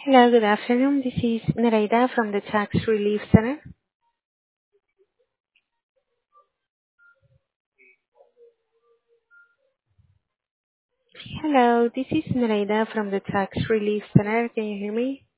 Hello, good afternoon. This is Nereida from the Tax Relief Center. Hello, this is Nereida from the Tax Relief Center. Can you hear me?